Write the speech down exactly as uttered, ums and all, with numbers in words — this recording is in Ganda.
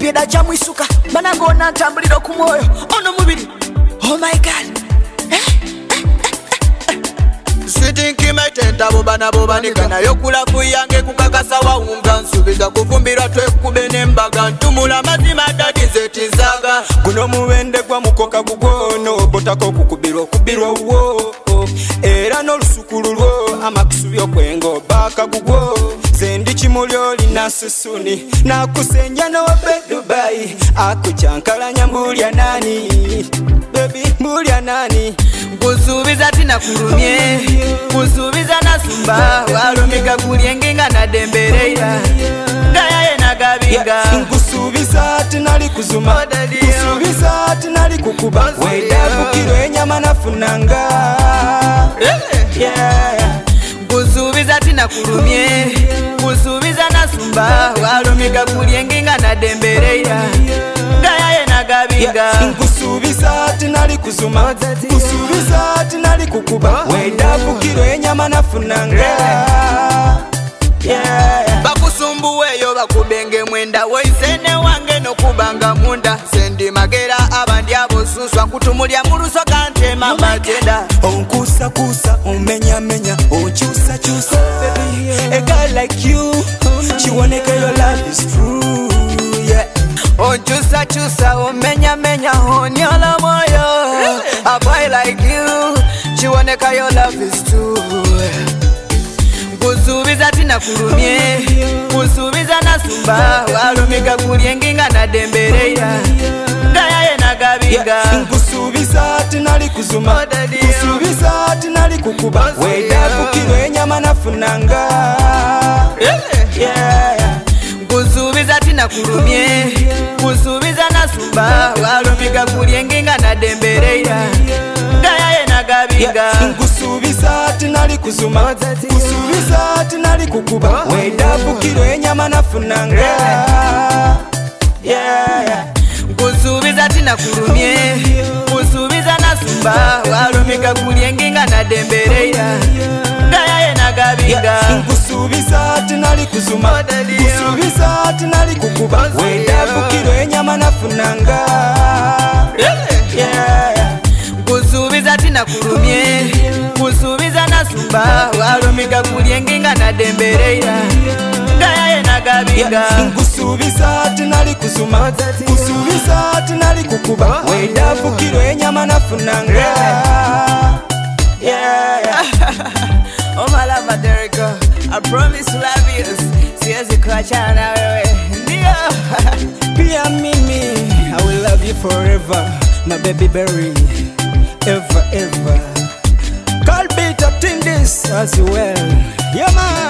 pyeda jamwisuka banango nantambulira ku mwoyo ono mubiri. Oh my God. Sitinki metenta bobana bobanika nayo kulafu yange kukakasa wawunga nsubiza kufumbirwa twekube nembaga ntumula mazima dadi zetinzaga guno muwende gwa mukoka gugwono botako kukubirwa okubirwa wo era n'olusukulu lwo amakusubyo kwengo baka gugwo zendi kimuli olina susuni nakusenya n'obe Dubai akucyankalanya mbulya nani baby mbulya nani kusubiza tina kurumye kusubiza nasumba walumika kulyenge nga nadembereira ngayaye nagabinga kusubiza tinali kuzuma kusubiza tinali kukuba wedavukiro enyama nafunanga kusubiza tina kurumye kusubiza nasumba walumika kulyenge nga nadembereira ngayaye nagabinga kusubiza tinali kuzuma kusubiza tinali kukuba wedavukiro enyama nafunanga bakusumbuweyo bakubenge mwenda woisene wange nokubanga munda sendi magera abandi abosuswa kutumulya muluso kantema matenda onkusakusa omenyamenya onkyusakyusa a girl like you kiwoneka your love is true yeah. Onchusa chusa omenya menya onyola moyo a boy like you chiwoneka your love is true kusubiza tina kurumye kusubiza nasumba walumika kulyenge nga nadembereira ngayaye nagabinga kusubiza tinali kuzuma kusubiza tinali kukuba wedavukiro enyama nafunanga yeah. Kusubiza tina kurumye kusubiza nasumba walumika kulyenge nga nadembereira ngayaye nagabinga kusubiza tinali kuzuma kusubiza tinali kukuba wedavukiro enyama nafunanga kusubiza tina kurumye kusubiza nasumba walumika kulyenge nga nadembereira ngayaye nagabinga kusubiza tinali kuzuma kusubiza tinali kukuba wedavukiro enyama nafunanga kusubiza tina kurumye kusubiza nasumba walumika kulyenge nga nadembereira ngayaye nagabinga kusubiza tinali kuzuma kusubiza tinali kukuba wedavukiro enyama nafunanga oh my love Derrico, I promise to love you siwezi kuachana wewe ndio pia mimi I will love you forever my baby berry ever ever Call beat up in this as well yeah man.